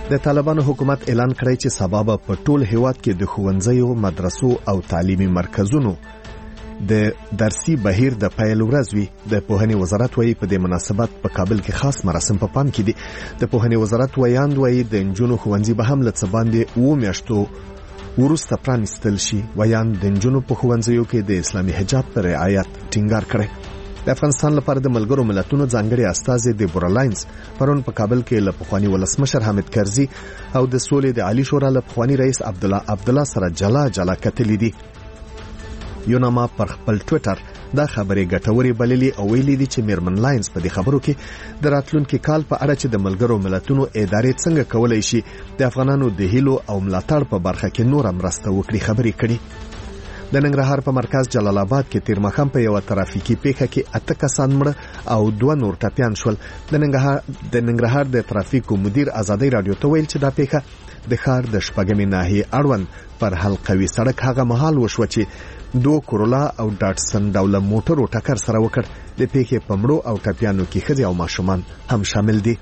د طالبانو حکومت اعلان کړی چې سبا به په ټول هیواد کې د ښوونځیو، مدرسو او تعلیمي مرکزونو د درسي بهیر د پیل ورځ وي. د پوهنې وزارت وایي په دې مناسبت په کابل کې خاص مراسم په پام کې دي. د پوهنې وزارت وایي د نجونو ښوونځي به هم له څه باندې 2 میاشتو وروسته پرانیستل شي. وایان د نجونو په ښوونځیو کې د اسلامي حجاب پر رعایت ټینګار کړی. د افغانستان لپاره د ملګرو ملتونو ځانګړي استازي دیبورا لاینز پرون په کابل کې له پخوانی ولسمشر حامد کرزي او د سولې د عالی شورا له پخوانی رئیس عبدالله سره جلا کتلې دي. یوناما پر خپل ټوئیټر دا خبرې ګټورې بللې او ویلي دي چې میرمن لاینز په دې خبرو کې د راتلونکي کال په اړه چې د ملګرو ملتونو ادارې څنګه کولای شي د افغانانو د هیلو او ملاتړ په برخه کې نور مرسته وکړي خبرې کړي. د ننګرهار په مرکز جلال آباد کې تیر ماښام په یو ترافیکي پیښه کې 8 کسان مړه او 2 نور ټپیان شول. د ننګرهار د ترافیکو مدیر ازادي رادیو ته ویل چې دا پیښه د ښار د شپږمې ناحیې اړوند پر حلقوي سړک هغه مهال وشو چې 2 کورولا او ډاټسن ډوله موټرو ټکر سره وکړ. د پیښې په مړو او ټپیانو کې ښځې او ماشومان هم شامل دي.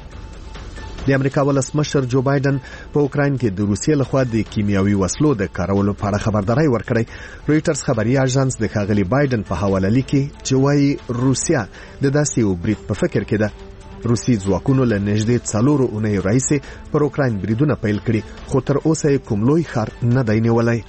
د امریکا ولسمشر جو بایدن په اوکراین کې د روسیې لخوا د کیمیاوي وسلو د کارولو په اړه خبرداري ورکړې. رويټرز خبري اژانس د ښاغلي بایدن په حواله لیکي چې وايي روسیا د داسې یو برید په فکر کې ده. روسي ځواکونو له نږدې 4 اونۍ راهیسې پر اوکراین بریدونه پیل کړي خو تر اوسه کوم لوی ښار نه دی نیولی.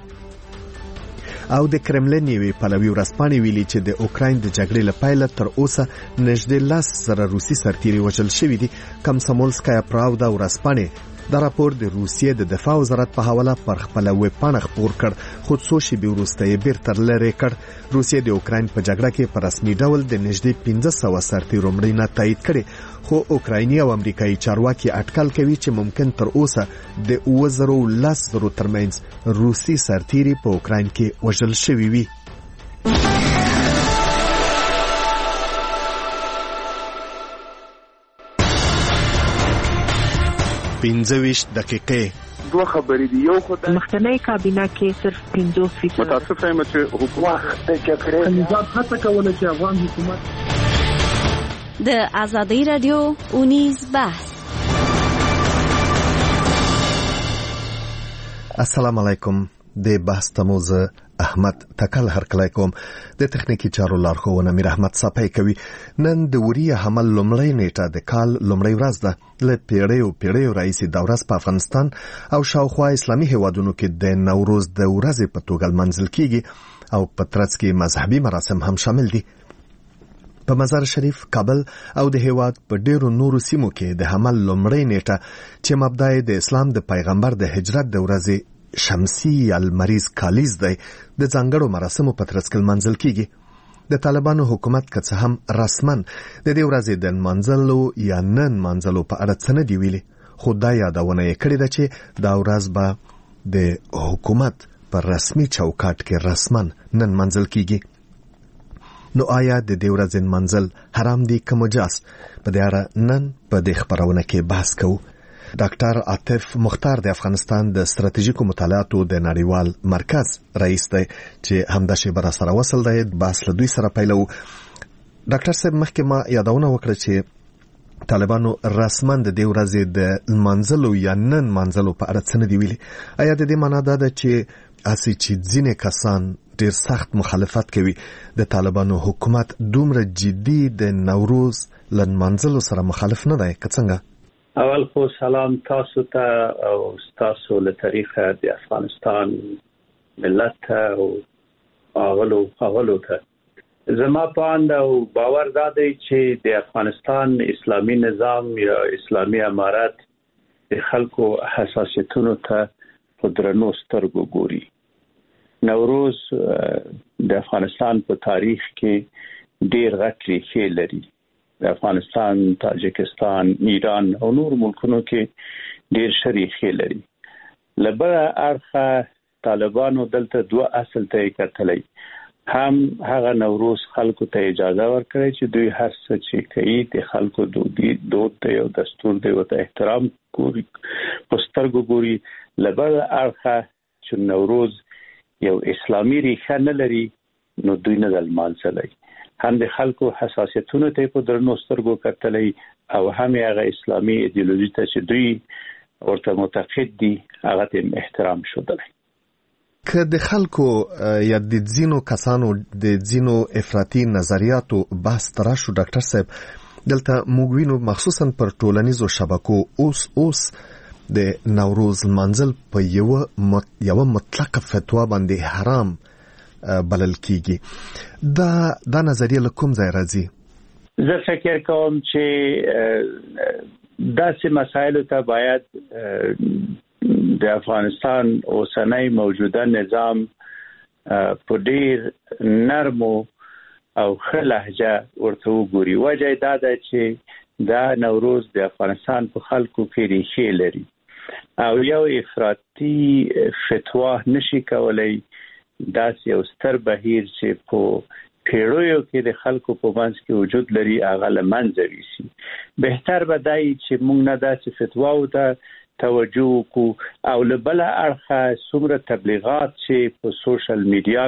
او د کرملین یوې پلوي ورځپاڼې ویلي چې د اوکراین د جګړې له پیله تر اوسه نږدې 10,000 روسي سرتیري وژل شوي دي. کمسمولسکایا پراودا ورځپاڼې دا راپور د روسیې د دفاع وزارت په حواله پر خپل ویب پاڼه خپور کړ خو څو شېبې وروسته یې بیرته لرې کړ. روسیې د اوکراین په جګړه کې په رسمي ډول د نږدې 1500 سرتیرو مړینه تایید کړې خو اوکرایني او امریکایي چارواکي اټکل کوي چې ممکن تر اوسه د 10,000 ترمنځ روسي سرتیري په اوکراین کې وژل شوي وي. 25 دقیقې 2 خبرې دي. یو خدای مخکنی کابینه کې صرف 50% متاسف یم چې حکومت د جګړې نظام هڅه کوله چې افغان حکومت د آزادۍ رادیو اونیز بحث. السلام علیکم. د بحث تموز احمد تکل هرکلی کوم. د تخنیکی چارو لارښوونه میر احمد صاحب کوي. نن د وریه حمل لومړی نیټه د کال لومړی ورځ ده. له پیړیو راهیسې دا ورځ په افغانستان او شاوخوا اسلامي هیوادونو کې د نوروز د ورځې په توګه لمانځل کیږي او په ترڅ کې مذهبي مراسم هم شامل دي. په مزار شریف، کابل او د هیواد په ډیرو نورو سیمو کې د حمل لومړی نیټه چې مبدا د اسلام د پیغمبر د هجرت د ورځې شمسی المریض کالیز دی د ځانګړو مراسمو په ترڅ کې لمانځل کیږي. د طالبانو حکومت که څه هم رسمن د دې ورځې د لمانځلو یا نن لمانځلو په اړه څه نه دی ویلي خو دا یادونه یې کړې ده چې دا ورځ به د حکومت پر رسمي چوکاټ کې رسمن نن لمانځل کیږي. نو آیا د دې ورځې لمانځل حرام دي که مجاز؟ په دې اړه نن په دې خبرونه کې بحث کوو. ډاکټر عاطف مختار د افغانستان د ستراتیژیکو مطالعاتو د نړیوال مرکز رئیس دی چې همدا شیبه را سره وصل دی. بحث له دوی سره پیلو. ډاکټر صاحب مخکې ما یادونه وکړه چې طالبانو رسما د دې ورځې د لمانځلو یا نن لمانځلو په اړه څه نه دی ویلي. آیا د دې معنا دا ده چې اسی چې ځینې کسان ډیر سخت مخالفت کوي د طالبانو حکومت دومره جدي د نوروز لمانځلو سره مخالف نه دی که څنګه؟ اول خو سلام تاسو ته او تاسو له طریقه د افغانستان ملت او اغلو ته زما پاند او باور دا دی چې د افغانستان اسلامي نظام یا اسلامي امارت د خلکو حساسیتونو ته په درنو سترګو ګوري. نوروز د افغانستان په تاریخ کې ډیر غټ ریښې لري. د افغانستان، تاجکستان، ایران او نور ملکونو کې ډیر شریخې لري. لبره اړخه طالبانو دلته 2 اصل ته کتلې. هم هغه نوروز خلکو ته اجازه ورکړي چې دوی هر څه چې کوي د خلکو دود دی او دستور دی او ته احترام کوي پسترګو ګوري. لبره اړخه چې نوروز یو اسلامي ریښه نه لري نو دوی نه لمانځلای. هم د خلکو حساسیتونو ته په درنو سترګو کتلې او هم هغه اسلامي ایدئولوژي ته چې دوی ورته معتقد دي هغه ته احترام شودلی. که د خلکو یا د ځینو کسانو د ځینو افراطي نظریاتو بحث تراشو ډاکټر صاحب دلته موږ وینو مخصوصا پر ټولنیزو شبکو اوس د نوروز منزل په یو مطلق فتوا باندې حرام بلل کیږي. دا نظریه له کوم ځای راځي؟ زه فکر کوم چې داسې مسایلو ته باید د افغانستان اوسنۍ موجوده نظام په ډیر نرمو او ښه لهجه ورته وګوري. وجه دا ده چې دا نوروز د افغانستان په خلکو کې ریښې لري او یو افراطي فتوا نشي کولای داسې یو ستر بهیر چې په پیړیو کې د خلکو په منځ کې وجود لري هغه له منځه یوسي. بهتر به دی چې موږ نه داسې فتواو ته توجه وکړو او له بله اړخه څومره تبلیغات چې په سوشل میډیا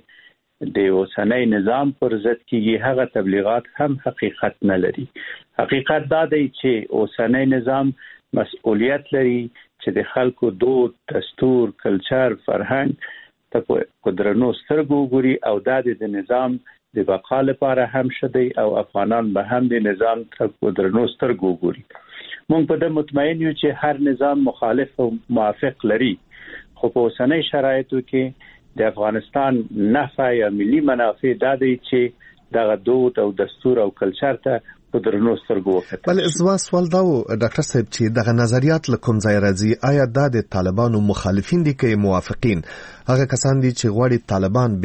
کې د اوسنۍ نظام پر ضد کېږي هغه تبلیغات هم حقیقت نه لري. حقیقت دا دی چې اوسنۍ نظام مسؤلیت لري چې د خلکو دود، دستور، کلچر، فرهنګ ته قدرنو سترګو ګوري او دا د نظام د بقا لپاره هم شدي او افغانان به هم د نظام ته قدرنو سترګو ګوري. مونږ په دې مطمئن یو چې هر نظام مخالف او موافق لري، خو په اوسنۍ شرایطو کې د افغانستان نفع یا ملي منافع دا دی چې دغه دود او دستور او کلچر ته قدرنو سترګو وکړي. بل زما سوال دا و ډاکټر صاحب چې دغه نظریات له کوم ځای راځي؟ آیا دا د طالبانو مخالفین دي که موافقین؟ هغه کسان دي چې غواړي طالبان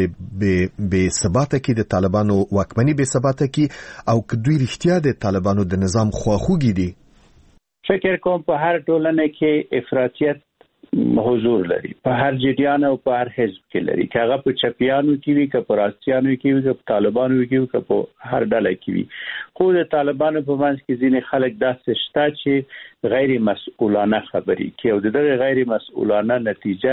به ثباته کې د طالبانو واکمني به ثباته کې او که دوی رښتیا د طالبانو د نظام خواخوږي دي؟ فکر کوم په هر ټولنه کې افراطیت حضور لري، په هر جریان او په هر حزب کې لري، که هغه په چپیانو کې وي، که په راستیانو کې وي، که په طالبانو کې وي، که په هر ډله کې وي. خو د طالبانو په منځ کې ځینې خلک داسې شته چې غیر مسؤلانه خبرې کوي او دغه غیر مسؤلانه نتیجه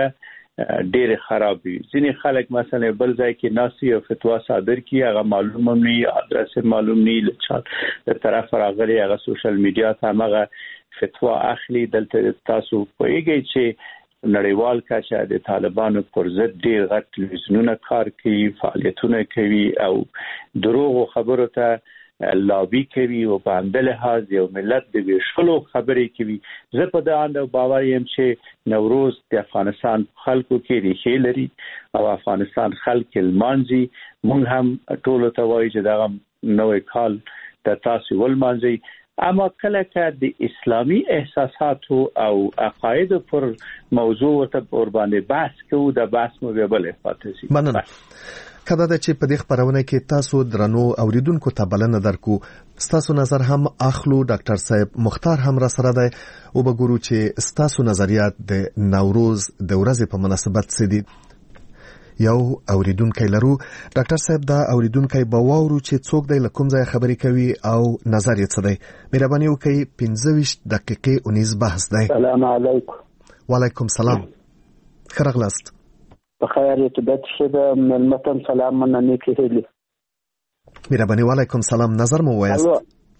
ډېر خراب وي. ځینې خلک مثلا بل ځای کې ناسي او فتوا صادر کوي، هغه معلوم نه وي، ادرس معلوم نه وي، له طرف راغلي هغه سوشل میډیا ته هغه فتوا اخلي. دلته تاسو پوهیږئ چې نړیوال کچه د طالبانو پر ضد ډیر غټ تلویزیونونه کار کوي، فعالیتونه کوي او دروغ خبرو ته لابي کوي او په همدې لحاظ یو ملت د ویشلو خبرې کوي. زه په دې اند باور یم چې نوروز د افغانستان خلکو کې ریښې لري او افغانستان خلک لمانځي. موږ هم ټول ته وایي چې دا نوې کال د تاسو ولمانځي، اما کله که د اسلامی احساساتو او عقاید پر موضوع ورته ور باندې بحث کوو، د بحث مو بل افاته شي. مننه. کله دا چې په دې خبرونه کې تاسو درنو اوریدونکو ته بلنه درکو، ستاسو نظر هم اخلو. ډاکټر صاحب مختار هم را سره دی او وګورو چې ستاسو نظریات د نوروز د ورځې په مناسبت څه دي. یو اوریدونکو لرو. ډاکټر صاحب دا اوریدونکو به واورو چې څوک دی له کوم ځای خبرې کوي او نظر یې څه دی. مهرباني وکړئ 15 دقیقې اونیز بحث دی. سلام علیکم. وعلیکم سلام. خیرغلاست. بخیر طبیعت شده ملمتن سلام من نیکی هیلی. مهرباني وعلیکم سلام. نظر مو وایست؟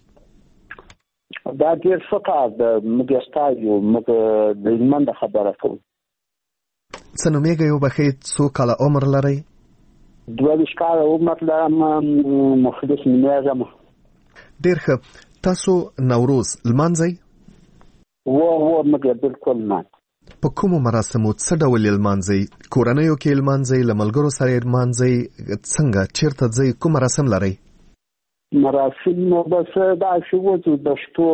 دا ډیر څه کار د مګستایو مګ د ایمان د خبره کوم. څه نومېږئ یو بخیر؟ څو کاله عمر لرئ؟ 22 کاله عمر لرم. مخلص نمیږم. ډیر ښه. تاسو نوروز لمانځئ؟ و مګر بالکل نه. په کومو مراسمو څه ډول لمانځئ؟ کورنیو کې لمانځئ؟ له ملګرو سره لمانځئ؟ څنګه چیرته ځئ؟ کوم مراسم لرئ؟ مراسم بس دا شو د شتو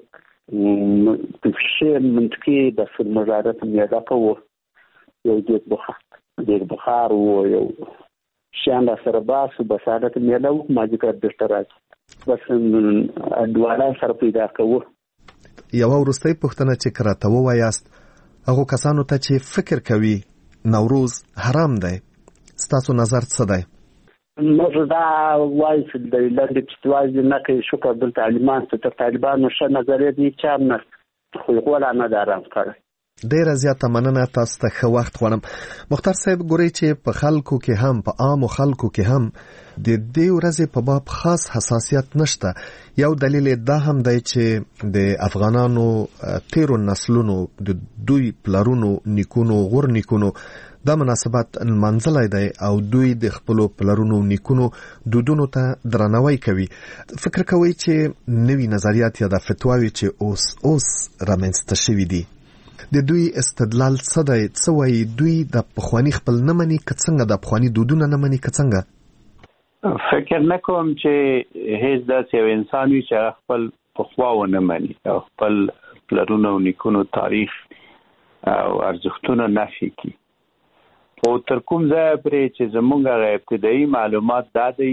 په منطقي د مزارت میاده کوو. یو دیر بخار و یو شان سره باسو بسادت میاده و ماجیکر دشتراج بس دواړه سره پیدا کوو. یو ورستۍ پوښتنه چې کراته وایاست هغه کسانو ته چې فکر کوي نوروز حرام دی، ستاسو نظر څه دی؟ موږ دا وایو چې د لنډ چتواز نه کوي شکر د طالبان ته طالبانو ښه نظریه دي چې نه خو غوړه نه دارم کړی. ډیره زیاته مننه، تاسو ته ښه وخت غواړم. مختار صاحب، ګورئ چې په خلکو کې هم، په عامو خلکو کې هم د دې ورځې په باب خاص حساسیت نشته. یو دلیل دا هم دی چې د افغانانو تیرو نسلونو د دوی پلرونو نیکونو غور نیکونو دا مناسبت منځلای دی او دوی د خپل پلرونو نیکونو دودونو ته درناوی کوي. فکر کوي چې نوی نظریات یا د فتواوی چې اوس رامنځته شوي دي د دوی استدلال څه دی؟ څه وایي دوی د پخوانی خپل نه مني که څنګه، د پخوانی دودونه نه مني که څنګه؟ فکر نکوم چې هیڅ داسې یو انسان وي چې خپل پخوا ونه مني او خپل پلرونو او نیکونو تاریخ او ارزښتونه نفي کړي. خو تر کوم ځایه پرې چې زموږ ابتدایي معلومات دا دی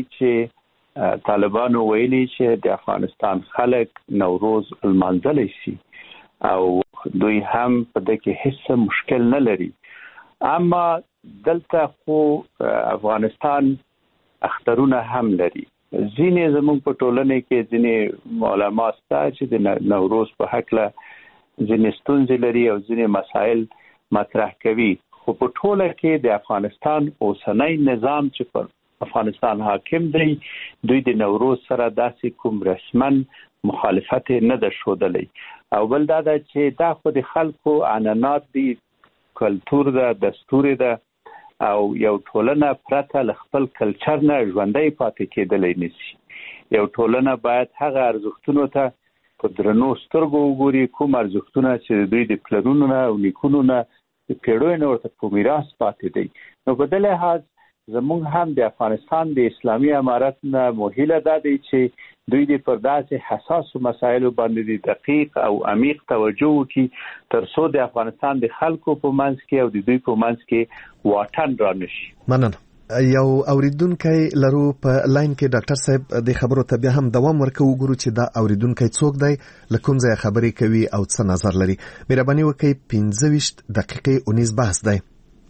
چې طالبانو ویلي چې د افغانستان خلک نوروز لمانځلی شي او دوی هم په دې کې هیڅ مشکل نه لري. اما دلته خو افغانستان اخترونه هم لري. ځینې زموږ په ټولنه کې ځینې علما ستا چې د نوروز په هکله ځینې ستونزې لري او ځینې مسایل مطرح کوي. خو په ټوله کې د افغانستان اوسنی نظام چې په افغانستان حاکم دی، دوی د نوروز سره داسې کوم رسمن مخالفت نه ده ښودلی. او بل دا ده چې دا خو د خلکو عنعنات دي، کلتور ده، دستور ده او یو ټولنه پرته له خپل کلچر نه ژوندی پاتې کېدلی نشي. یو ټولنه باید هغه ارزښتونو ته په درنو سترګو وګوري کوم ارزښتونه چې دوی د پلرونو نه او نیکونو نه د پیړیو نه ورته په میراث پاتې دی. نو په دې لحاظ زموږ هم د افغانستان د اسلامي امارت نه مهیله دا دی چې دوی د پر داسې حساسو مسایلو باندې دقیق او عمیق توجه وکړي تر څو د افغانستان د خلکو په منځ کې او د دوی په منځ کې واټن رانشي. مننه. یو اوریدونکی لرو په لاین کې. ډاکټر صاحب د خبرو ته بیا هم دوام ورکو، وګورو چې دا اوریدونکی څوک دی، له کوم ځای خبرې کوي او څه نظر لري. مهرباني وکړئ. 15 دقیقې اونیز بحث دی.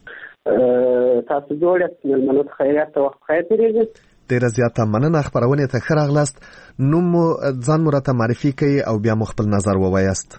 تاسو جوړه ملمنو خیرات ته وخت خیر تیریږي. ډیره زیاته مننه. خبرونه ته ښه راغلاست. نوم ځان مرته معرفي کړئ او بیا خپل نظر ووایاست.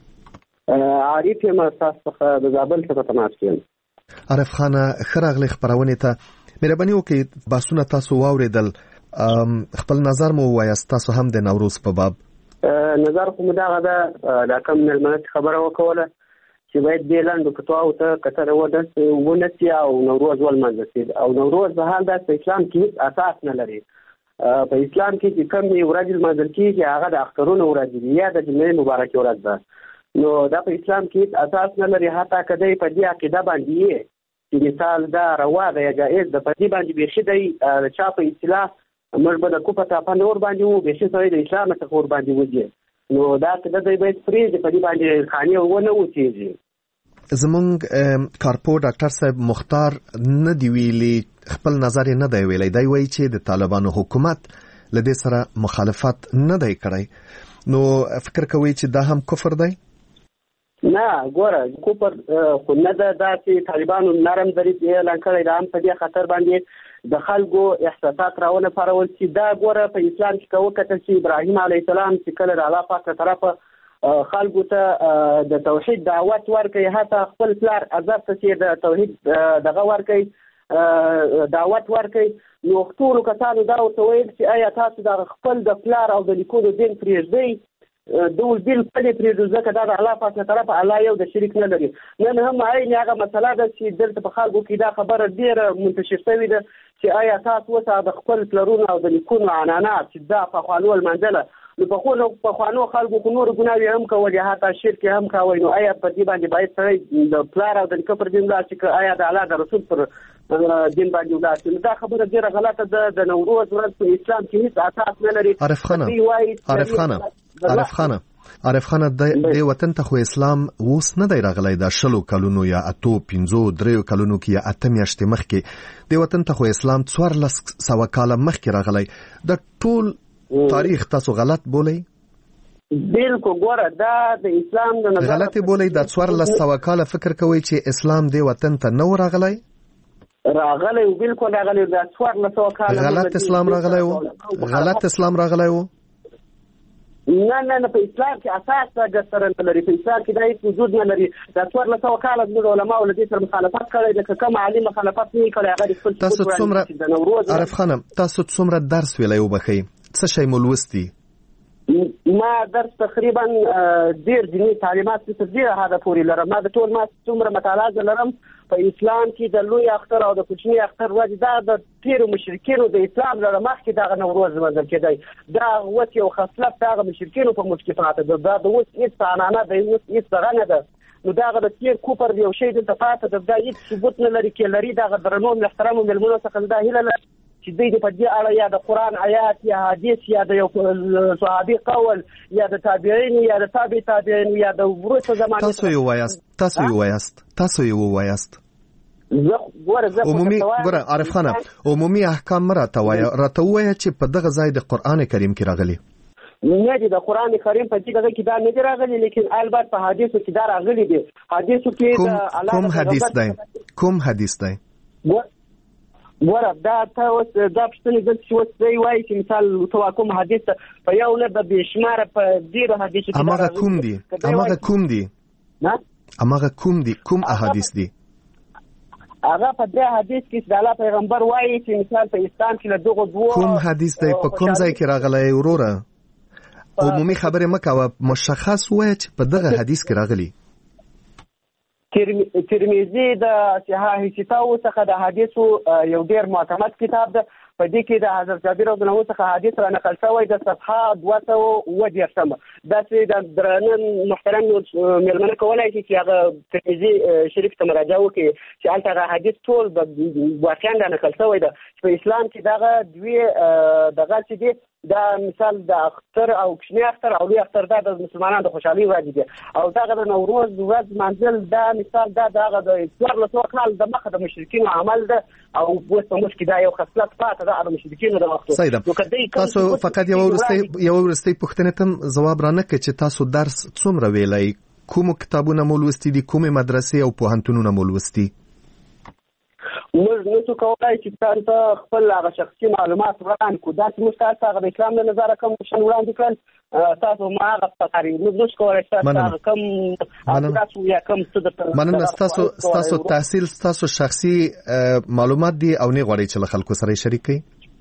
عارف یم، تاسو د زابل څخه تماس کوم. عارف خان، ښه راغلی خبرونه ته. مهرباني وکړئ باسونه تاسو واوریدل، خپل نظر مو ووایاست. تاسو هم د نوروز په باب نظر کوم دا دا کوم ملمنو خبره وکوله چې باید د لاندو کتواو ته کتره ونسي او نوروز ولمانځي. او نوروز به حال د اسلام کې اساس نه لري. په اسلام کې چې کوم ورځ لمانځل کېږي هغه د اخترونو ورځ دي یا د جمعې مبارکې ورځ ده. نو دا په اسلام کې اساس نه لري. حتی کدی په دې عقیده باندې چې مثال دا روا ده یا جائز ده، په دې باندې بيخي دی چا په اصطلاح موږ به د کوپه په نور باندې وو بيخي سوی د اسلام څخه ور باندې وځي. نو دا کده دی باید فریز په دې باندې خاني ونه وچیږي. زمونږ کارپو ډاکټر صاحب مختار نه دی ویلي، خپل نظر نه دی ویلی. دی وایي چې د طالبانو حکومت له دې سره مخالفت نه دی کړی. نو فکر کوي چې دا هم کفر دی؟ نه، ګوره کفر خو نه ده. دا چې طالبانو نرم دریځ اعلان کړی دا هم په دې خطر باندې د خلکو احساسات راونه پارول چې دا ګوره په اسلام کې که وکتل چې ابراهیم علیه السلام چې کله د الله پاک له طرفه خلکو ته د توحید دعوت ورکوي، حتی خپل پلار عزت ته چې د توحید دغه ورکوي دعوت ورکوي، نو ټولو کسانو دا ورته ویل چې آیا تاسو د خپل د پلار او د نیکونو دین پرېږدئ؟ ډول بالکل پرېږدو، ځکه دا د الله پاک له طرفه الله یو د شریک نه لري. نن هم عین هغه مسله ده چې دلته په خلکو کې دا خبره ډېره منتشر شوې ده چې آیا تاسو اوس د خپل پلرونو او د نیکونو عنعنات چې دا پخوانو لمانځله، نو پخوانو خلکو خو نور ګناوې هم کولې، حتی شرک هم کوي. نو آیا په دې باندې باید سړی د پلار او د نیکه پر دین ولاړ شي که آیا د الله د رسول پر دین باندې ولاړ شي؟ نو دا خبره ډېره غلطه ده. د نوروز ورځ په اسلام کې هیڅ اساس نه لري. عارف خانه د وطن ته خو اسلام اوس نه دی راغلی. دا 20 کلونو یا 3 کلونو کې یا 8 میاشتې مخکې د وطن ته خو اسلام 1400 کاله مخکې راغلی. د ټول تاریخ تاسو غلط بولئ؟ بالکل. ګوره دا د اسلام د نظر غلط بولئ. د 1400 کاله فکر کوئ چې اسلام د وطن ته نو راغلی؟ راغلی بالکل راغلی. د 1400 کاله غلط اسلام راغلی و. غلط اسلام راغلی و. نه په اسلام کې اساس سره نه لري. په اسلام کې دا هیڅ وجود نه لري. دا 1400 کاله زموږ علماو له دې سره مخالفت کړی دی. که کوم عالم مخالفت نه کړی هغه خپل تاسو څومره عارف خانم تاسو څومره درس ویلی وبخئ څه شی مو لوستی؟ ما درس تقریبا ډیر دیني تعلیمات څه ډیر هدا پوری لرم. ما د ټول ما څومره مطالعه لرم په اسلام کې د لوی اختر او د کوچنی اختر ورځ دا د تیرو مشرکینو د اسلام لپاره مخکې دا نوروز منځل کېدی. دا وڅ یو خصلت دا مشرکینو په مشکفات ده. دا د وڅ هیڅ انانه د وڅ هیڅ غنه ده. نو دا د تیر کوپر یو شی د تفاته د دا هیڅ ثبوت نه لري کې لري. دا درنو محترم ملمنو څخه دا هیله چې دوی په دې اړه یا د قران آیات یا حدیث یا د یو صحابي قول یا د تابعین یا د تابعین یا د ورته زمانه تاسو یو وایاست عمومي ګوره عارف خانه عمومي احکام راته وایي چې په دغه ځای د قران کریم کې راغلي نه دي. د قران کریم په دغه کې دا نه دی راغلي لیکن البته په حدیثو کې دا راغلي دي. حدیثو کې کوم حدیث دی ګوره دا تاسو دا پښتني د څه وایي وایي چې مثال توکم حدیث په یو نه د بشمار په ډیر حدیث کې امغه کوم دي کوم احادیث دي هغه په دې حدیث کې د الله پیغمبر وایي چې مثال په اسلام کې له دغه دوه کوم حدیث دی په کوم ځای کې راغلی وروره عمومي خبره مکوه مشخص وایي چې په دغه حدیث کې راغلی. ترمذی د صحاح کتابو څخه د حدیثو یو ډیر معتمد کتاب ده. په دې کې د حضرت جابر رضی الله عنه څخه حدیث را نقل شوی د صفحه 210 دا چې د درنن محترم ملمنه کولای شي چې هغه ترمذی شریف ته مراجعه وکړي چې هلته حدیث ټول د واقعا نقل شوی ده. په اسلام کې دغه دوی دغه چې دي دا مثال د اختر او کوچنی اختر او لوی اختر دا د مسلمانانو د خوشحالي ورځ دي او دغه د نوروز ورځ منځل دا مثال دا دغه د 1400 کال د مخه د مشرکین عمل ده او اوس په مشکې دا یو خصلت پاتې ده د مشرکین د وختو. تاسو فقط یو ورستي پوښتنه ته جواب را نه کړئ چې تاسو درس څومره ویلای کوم کتابونه مو لوستي دي کومه مدرسې او پوهنتونونه مو لوستي؟ موږ نو کولی چې تاسو خپل هغه شخصي معلومات وړاندې کړو. دا چې موږ تاسو هغه د اسلام له نظره کوم شن وړاندې کړل تاسو ما هغه تقریر موږ کولی تاسو کوم تاسو یا کوم څه د مننه تاسو تحصیل تاسو شخصي معلومات دي او نه غواړئ چې له خلکو سره شریک کړئ.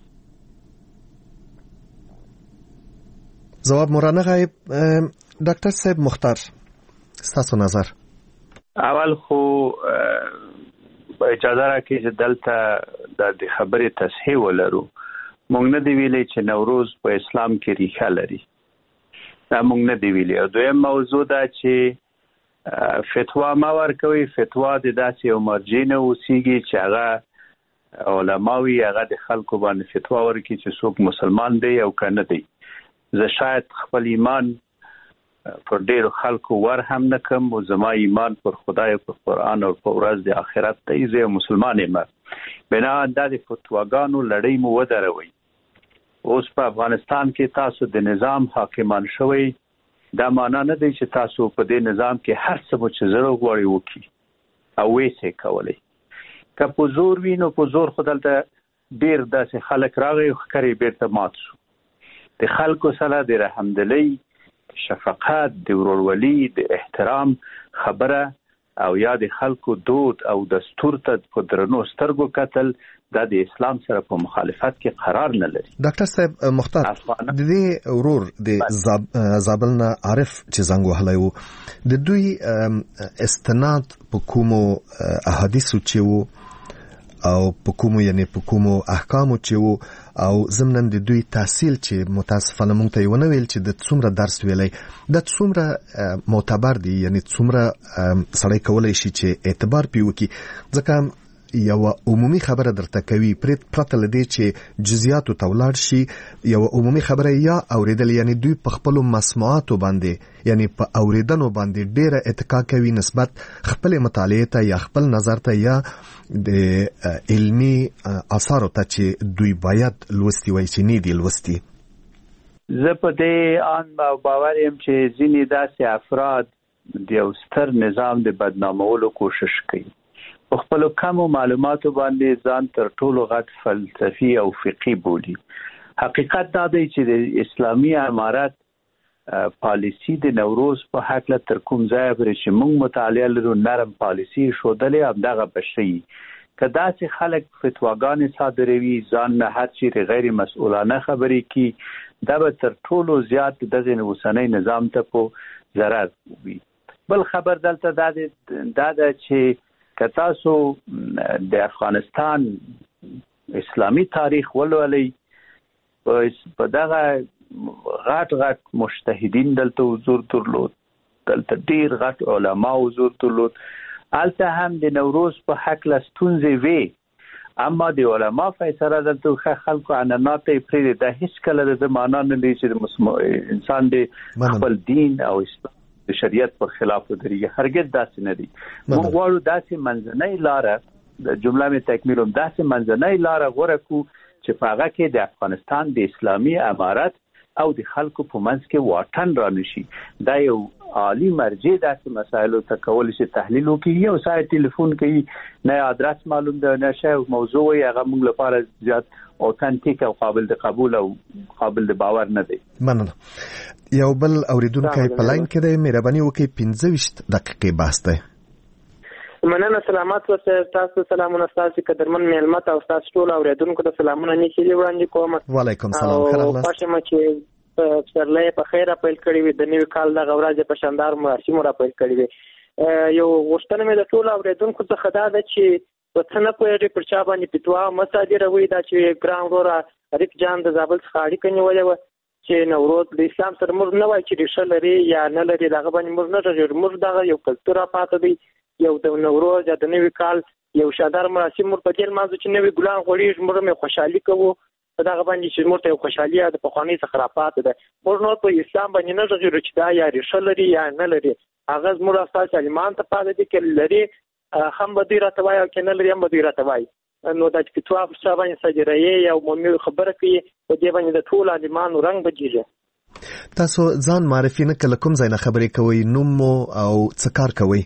جواب مورانه غایب. ډاکټر صاحب مختار تاسو نظر اول خو اجازه راکړئ چې دلته د خبرې تصحیح ولرو. موږ نه دی ویلي چې نوروز په اسلام کې ریښه لري. دا موږ نه دی ویلي. او دویم موضوع دا چې فتوا ما ورکوي. فتوا د داسې یو مرجع نه اوسېږي چې هغه علماوي هغه د خلکو باندې فتوا ورکړي چې څوک مسلمان دی او که نه دی. زه شاید خپل ایمان پر ډیرو خلکو ور هم نه کم او زما ایمان پر خدای او پر قرآن او پر ورځ د آخرت دی. زه مسلمان یم. بنا د فتواګانو لړۍ مو ودروي. اوس په افغانستان کې تاسو د نظام حاکمان شوي دا معنا نه دی چې تاسو په دې نظام کې هر څه مو چې زړه غواړي وکړي او ویسې کولی. که په زور وي نو په زور خو دلته ډېر داسې خلک راغی او ښکرې بیرته مات شو. د خلکو سره د رحمدلۍ شفقت د ورورولي د احترام خبره او یا د خلکو دود او دستور ته په درنو سترګو کتل دا د اسلام سره په مخالفت کې قرار نه لري. ډاکټر صاحب مختار د دې ورور د زابلنا عارف چې زنګ وهلی و د دوی استناد په کومو احادیثو چې وو او په کومو یعنی په کومو احکامو چې وو او ضمن د دوی تحصیل چې متاسفانه مونږ ته یو نه ویل چې د څومره درس ویلی د څومره معتبر دی یعنی څومره سړی کولای شي چې اعتبار پې وکړي. ځکه یو عمومي خبره درته کوي پرته له دې چې جزئیاتو ته ولاړ شي. یو عمومي خبره یا اوریدل یعنی دوی په خپلو مسموعاتو باندې یعنی په اوریدنو باندې ډیره اتکا کوي نسبت خپل مطالعه ته یا خپل نظر ته یا د علمي اثارو ته چې دوی باید لوستي وای چې نه دی لوستي. زه په دې ان باور یم چې ځینې داسې افراد د یو ستر نظام د بدنامولو کوشش کوي. په خپلو کمو معلوماتو باندې ځان تر ټولو غټ فلسفي او فقهي بولي. حقیقت دا دی چې د اسلامي امارت پالیسی د نوروز په حق له تر کوم ځای پورې چې موږ مطالعه لرو نرم پالیسی ښودلې همدغه بشي که داسې خلک فتواګانې صادروي ځان نه هر چیرې غیر مسؤلانه خبرې کوي دا به تر ټولو زیات دغه اوسنی نظام ته په ضرر وي. بل خبر دلته دا ده چې که تاسو د افغانستان اسلامي تاریخ ولولئ په دغه غټ مجتهدین دلته حضور درلود، دلته ډیر غټ علما حضور درلود، البته هم د نوروز په حق له ستونزې وي اما د علما فیصله دلته خلکو عنعنات پرې د هیڅ کله د معنا نه لري چې انسان د خپل دین او اسلام د شریعت په خلاف ودرېږي، هرګز داسې نه دي. موږ غواړو داسې منځنۍ لاره د جمله می تکمیل هم داسې منځنۍ لاره غوره کو چې په هغه کې د افغانستان د اسلامي امارت او د خلکو په منځ کې واټن را نشي. دا یو عالی مرجع داسې مسایلو ته کولی شي تحلیل وکړي، یو ساعت ټلیفون کوي نه ادرس معلوم ده نه شی موضوع یې هغه موږ لپاره زیات اوتنټیک او قابل د قبول او قابل د باور نه دی. مننه. یو بل اوریدونکو په لاین کې دی، مهرباني وکړئ 15 دقیقې بحث دی. مننه. سلامات ورته تاسو سلامونه تاسو قدرمن میلمت او تاسو ټول اوریدونکو ته سلامونه نیکې وړاندې کوم. وعلیکم سلام. خیرغلاست. خوشم چې پسرلې په خیره پیل کړی وي د نوي کال د غورځ په شاندار مراسم را پیل کړی وي. یو غوښتنه مې د ټول اوریدونکو څخه دا ده چې وطن په دې پر چا باندې پتوا مصادره وي دا چې ګران ورا ریک جان د زابل څخه اړیکه نیولې و چې نوروز د اسلام سره موږ نه وای چې ریښه لري یا نه لري دغه باندې موږ نه راځو، موږ دغه یو کلتور پاتې دی، یو د نوروز د نوي کال یو شاندار مراسم مر په دې مازو چې نوي ګلان غوړي موږ مې خوشحالي کوو په دغه باندې چې موږ ته خوشحالي د پخوانی څخه راپات ده. موږ نو په اسلام باندې نه راځو چې دا یا ریښه لري یا نه لري، هغه موږ اساس علمان ته پاتې دي کې لري هم به دی راته وای او کې نه لري هم به دی راته وای. نو د کتاب څخه باندې سجریه یا مؤمن خبره کوي په دې باندې د ټول عالمانو رنگ بجیږي. تاسو ځان معرفي نه کله کوم ځای نه خبرې کوئ، نوم او څه کار کوئ؟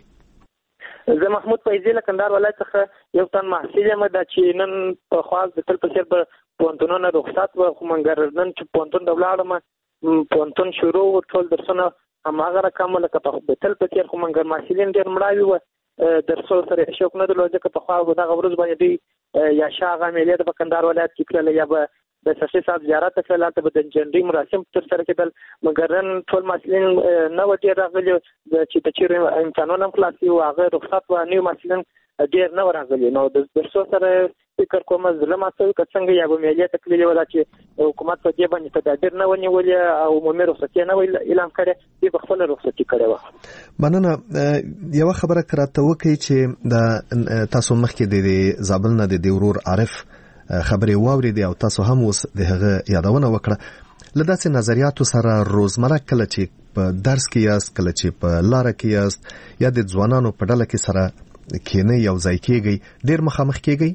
زه محمود فیضی له کندهار ولایت څخه یو تن محصل یم چې نن په خاص د تل په څیر په پونتونونو رخصت و خو منګر نن چې پونتون د ولاړم پونتون شروع ټول درسونه هماغه رقم لکه په تل په څیر خو منګر محصلین ډېر مړاوي و درسو سره شوق نه درلود ځکه په خوا دغه ورځ باندې دی یا شاغه ملي د کندهار ولایت کې کړل یا به د شخصي صاحب زیارت کړل ته د جنډي مراسم تر سره کېدل مګر نن ټول مسلمان نه وتی راغلي چې د چیرې امتحانونه خلاصي او هغه رخصت و نیو مسلمان ډیر نه راغلي. نو د درسو سره فکر کوم ظلم تاسو څنګه یا به ملي تکلیف ولا چې حکومت په دې باندې تدابیر نه ونیول او عمومي رخصتي نه اعلان کړي دی په خپل رخصتي کړي و. مننه. یو خبره کراته وکي چې د تاسو مخکې د زابل نه د ورور عارف خبرې واورېدې او تاسو هم اوس د هغه یادونه وکړه له داسې نظریاتو سره روزمره کله چې په درس کې یاست کله چې په لاره کې یاست یا د ځوانانو په ډله کې سره کېنئ یو ځای کېږئ ډېر مخامخ کېږئ؟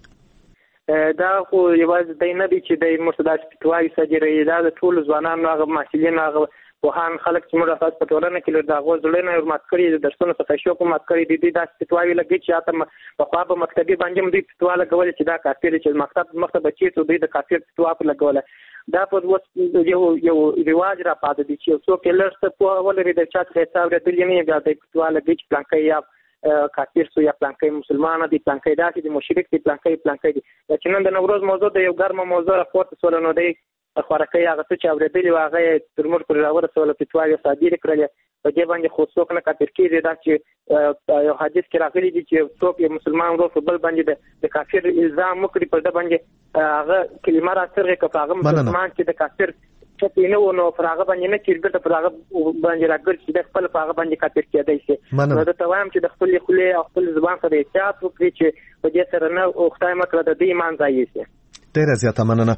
دا خو یوازې دی نه دی چې د مرتداس فتواوي صادروي، دا د ټولو ځوانانو هغه محصلین هغه پوهان خلک چې موږ اساس په ټولنه کې له دغه ځلونه ورمات کړی د درسونو څخه شوق مات کړی دي دا فتواوي لګي چې اته په خوا په مکتبي باندې موږ فتوا لګول چې دا کافر چې مکتب بچی ته دوی د کافر فتوا په لګول دا په یو رواج را پاتې دي چې څوک لرسته په ولري د چا څخه حساب لري نه بیا د فتوا لګي چې پلانکې یا کافر سو یا پلانکې مسلمان دي پلانکې داسې دي مشرک دي پلانکې دي چې نن د نوروز موضوع د یو ګرمه موضوع راپورته سول نو دی خوراکي هغه څه چې اورېدلی و هغه تر موږ پر راورسوله فتواوې صادرې کړلې په دې باندې خو څوک نه کافر کېږي دا چې یو حدیث کې راغلی دی چې څوک یو مسلمان ورور په بل باندې د کافر الزام وکړي پر ده باندې هغه کلمه راڅرغې که په هغه مسلمان چې د کافر چې نه و نو پر هغه باندې نه کېږي پر هغه باندې راګرځي چې د خپل په هغه باندې کافر کېدی شي. نو درته وایم چې د خپلې خولې او خپل زبان سره احتیاط وکړي چې په دې سره نه خدای مه کړه د دې ایمان ځای شي. ډېره زیاته مننه.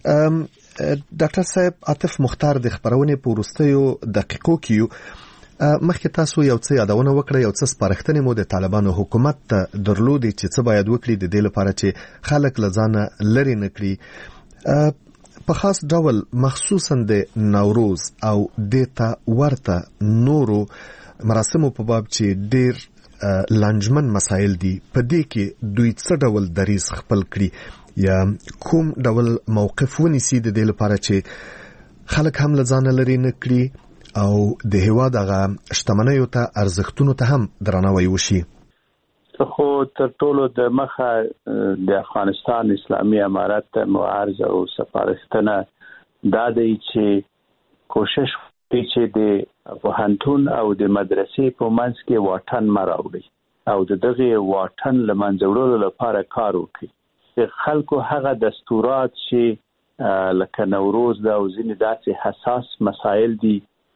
ډاکټر صاحب عاطف مختار د خبرونې په وروستیو دقیقو کې مخکې تاسو یو څه یادونه وکړه، یو څه سپارښتنې مو د طالبانو حکومت ته درلودې چې څه باید وکړي د دې لپاره چې خلک له ځانه لرې نه کړي په خاص ډول مخصوصا د نوروز او دیتا ورته نورو مراسمو په باب چې ډېر لانجمن مسایل دي په دې کې دوی څه ډول دریځ خپل کړي یا کوم ډول موقف ونیسي د دې لپاره چې خلک هم له ځانه لرې نه کړي او د هیواد هغه شتمنیو ته ارزښتونو ته هم درناوی وشي. خو تر ټولو د مخه د افغانستان اسلامي امارت معارض او سفارشتونه دا دی چې کوشش کوي چې د پوهنتون او د مدرسې په منځ کې واټن مراوړي او د دغه واټن له منځه وړلو لپاره کار وکړي. د خلکو هغه دستورات چې لکه نوروز دا او ځینې داسې حساس مسایل دي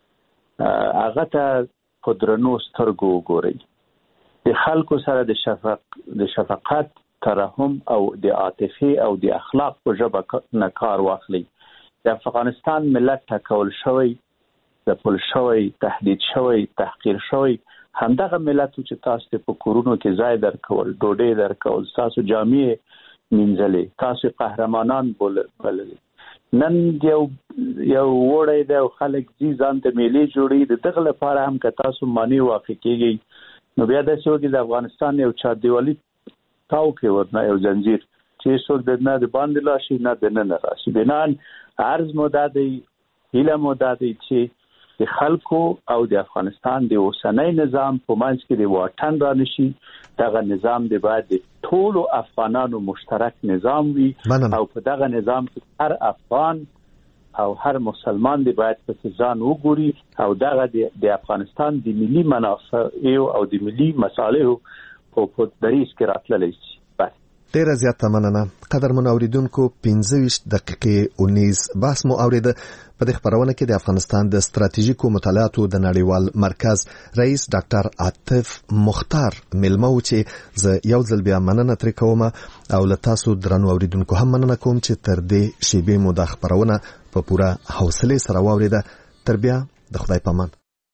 هغه ته په درنو سترګو وګورئ. د خلکو سره د شفقت، ترحم او د عاطفه او د اخلاق په ژبه نه کار واخلي. د افغانستان ملت ټاکل شوی، ځپل شوی، تهدید شوی، تحقیر شوی همدغه ملت چې تاسو په کورونو کې ځای درکول، ډوډۍ درکول، تاسو جامې مینځلې، تاسو قهرمانان بلل. نن یو وړی د خلک ځان ته میلې جوړي د دغه لپاره هم که تاسو مانی واقع کیږي نو بیا د سوګي د افغانستان یو چا دیوالي تاو کې ورنه یو زنجیر چې څوک د نه د باندې لاشي نه د نه راشي. بنان عرض مدد هیله مدد چې د خلکو او د افغانستان د اوسنۍ نظام په منځ کې د واټن را نشي. دغه نظام د باید د ټولو افغانانو مشترک نظام وي او په دغه نظام کې هر افغان او هر مسلمان دی باید په ځان وګوري او دغه د افغانستان د ملي منافع او د ملي مصالحو په دریس کې راتللی شي. ډیره زیاته مننه. قدرمن اوریدونکو 15 دقیقې اونیز بحث مو اوریده. په دې خبرونه کې د افغانستان د ستراتیژیکو مطالعاتو د نړیوال مرکز رئیس ډاکټر عاطف مختار ملمو چې زه یو ځل بیا مننه ترې کوم او له تاسو درنو اوریدونکو هم مننه کوم چې تر دې شیبې مو د خبرونه په پوره حوصله سره واوریده. تر بیا د خدای پامان.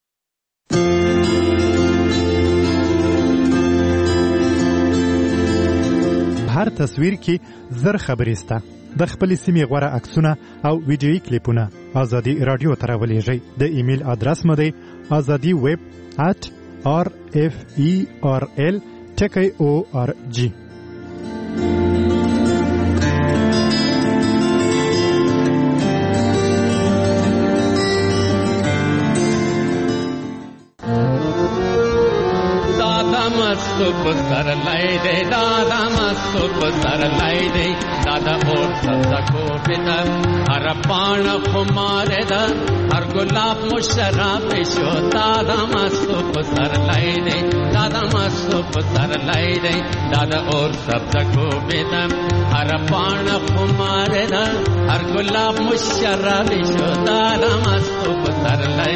هر تصویر کې زر خبرې سته. د خپل سیمې غوړه عکسونه او ویډیويي کلیپونه ازادي رادیو ته راولېږئ. د ایمیل ادرس مو دی azadi@referl.org. سر لائے دے دادا مستو سر لائے دے دادا اور سبزہ کو بدا ہر پان خمارے دا ہر گلاب مشراب شو دادا مستو سر لائے دے دادا مستو سر لائے دے دادا اور سبزہ کو بدا ہر پان خمارے دا ہر گلاب مشراب شو دادا مستو سر لائے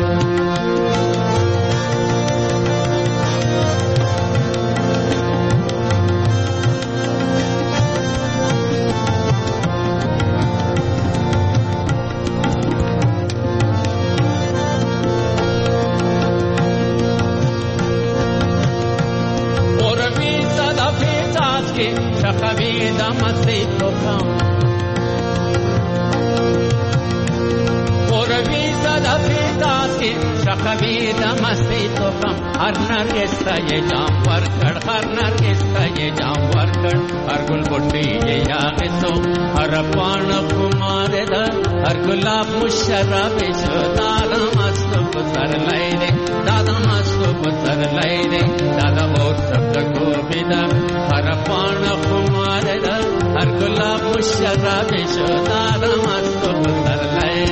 हर नरगिस्ता ये जाम वरकड़ हर नरगिस्ता ये जाम वरकड़ हर गुल बुट्टी ये यागिसो हर पान कुमारे दा हर गुलाब मुशर्रफ शो दादा मस्तुब सर लाई दे दादा मस्तुब सर लाई दे दादा और सब को बिदा हर पान कुमारे दा हर गुलाब मुशर्रफ शो दादा मस्तुब सर लाई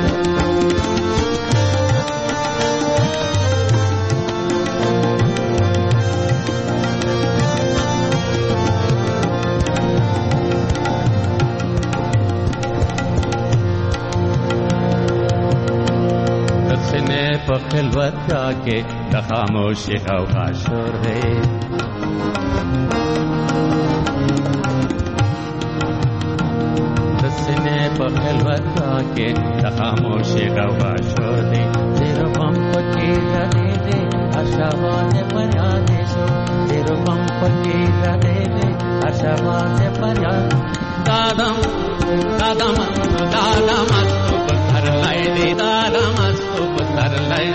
खिलवत के खामोशी का शोर है दसने पर खिलवत के खामोशी का शोर है तेरे पंप के दे दे आशावाद पर आदेश तेरे पंप के दे दे आशावाद पर दादा दादा दादा मस्तु कर लाई दे दादा मस्तु कर लाई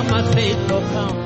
مسیح تو کام